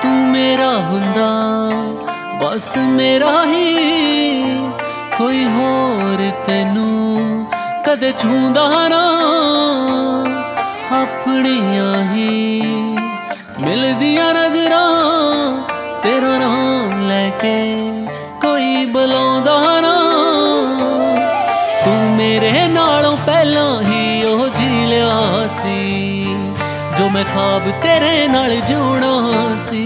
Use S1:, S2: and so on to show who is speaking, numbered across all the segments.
S1: तू मेरा हुंदा बस मेरा ही, कोई होर तैनू कदे छूंदा ना। अपनियां ही मिलदियां नजरां, तेरा नाम लैके कोई बुलांदा ना। तू मेरे नालों पहलां ही ओ जी लिया सी, जो मैं ख्वाब तेरे नाल जोड़ा सी।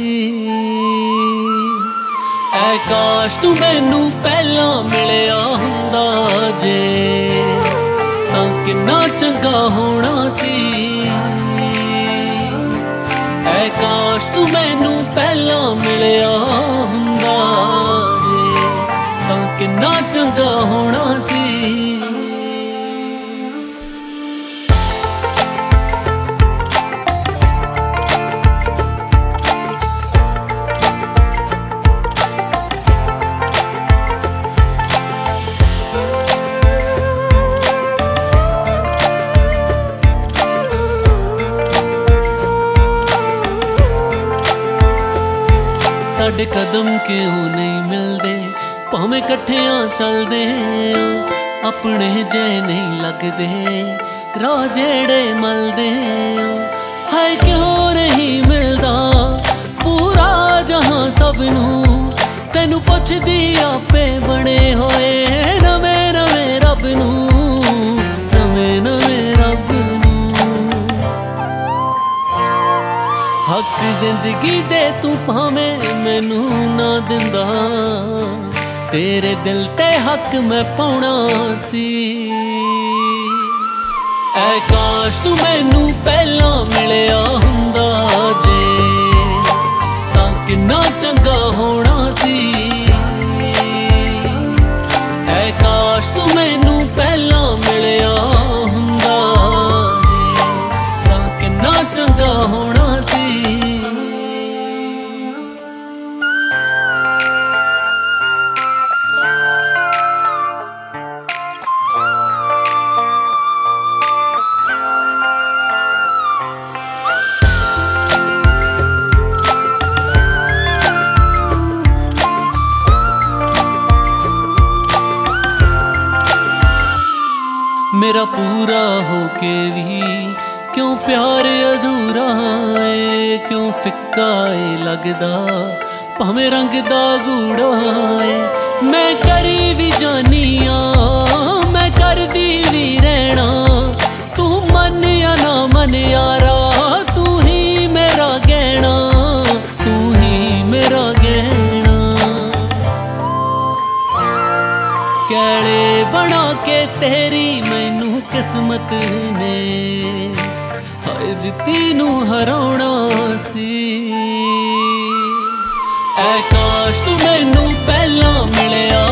S1: ऐ काश तू मैनू पहलां मिलिया हुंदा जे, तां किन्ना चंगा होना सी। ऐ काश तू मैनू पहलां मिलिया हुंदा जे, तां किन्ना चंगा होना सी। साडे कदम क्यों नहीं मिलते, भावें कट्ठियां चलदे आ, अपने जे नहीं लगदे राह जेड़े मलदे आ। हाय क्यों नहीं मिलदा पूरा जहां सबनू, तैनू पुछदी आपे बने होए नवे नवे रब नू, नवे नवे रब नू। हक जिंदगी दे तू भावें मैनू ना दिंदा, तेरे दिल ते हक मैं पाउणा सी। ऐ काश तू मैनू पहलां मिलिया हुंदा जे, तां किन्ना चंगा होना सी। ऐ काश तू मैनू पहलां मिलिया हुंदा जे, तां किन्ना चंगा होना सी। मेरा पूरा होके भी क्यों प्यार अधूरा है, क्यों फिक्का है लगदा भावें रंग दा गूढ़ा है। मैं करी भी जानी आ, मैं करदी भी रहना, तू मन या ना मन यारा, तू ही मेरा गहना, तू ही मेरा गहना। कैले बना के तेरी मैनू किस्मत ने, हाय जित्ती नू हराउणा सी। ऐ काश तू मैनू पहलां मिलिया